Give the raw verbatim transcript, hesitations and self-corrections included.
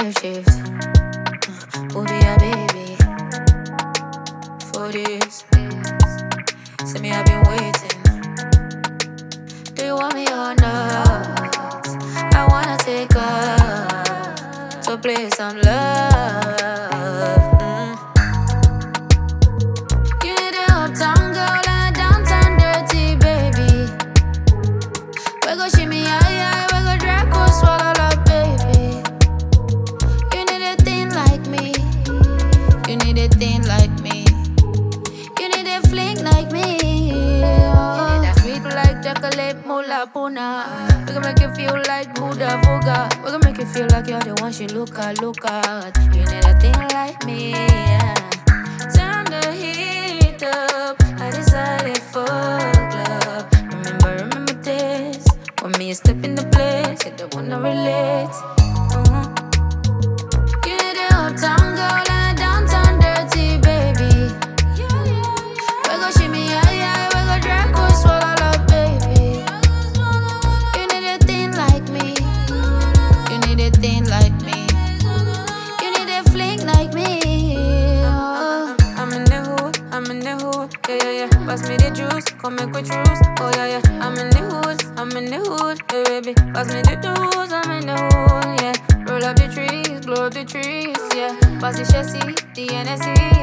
night shift. Uh, we'll be a baby for this. See me, I've been waiting. Do you want me or not? I wanna take her to play some love. Mm. You need a uptown girl and a downtown dirty baby. We go shimmy eye eye, we go drag, go swallow up, baby. You need a thing like me. You need a thing like me. You need a fling like me. Oh. You need that sweet like chocolate, mola puna. We gon' make you feel like Buddha Voga. We gon' make you feel like you're the one she look at, look at. You need a thing like me. Yeah. Turn the heat up. I decided for love. Remember, remember this. When me you step in the place, you don't wanna relate. Uh-huh. You need a uptown girl and a downtown dirty baby. We go shimmy eye eye, we go drag, go swallow up, baby. You need a thing like me. You need a thing like me. You need a fling like me. Oh. I'm in the hood, I'm in the hood, yeah yeah yeah. Pass me the juice, come make we choose. Oh yeah yeah. I'm in the hood, I'm in the hood, hey baby. Pass me the juice, I'm in the hood, yeah. Roll up the trees, blow up the trees, yeah. Pass the chassis, the N S C.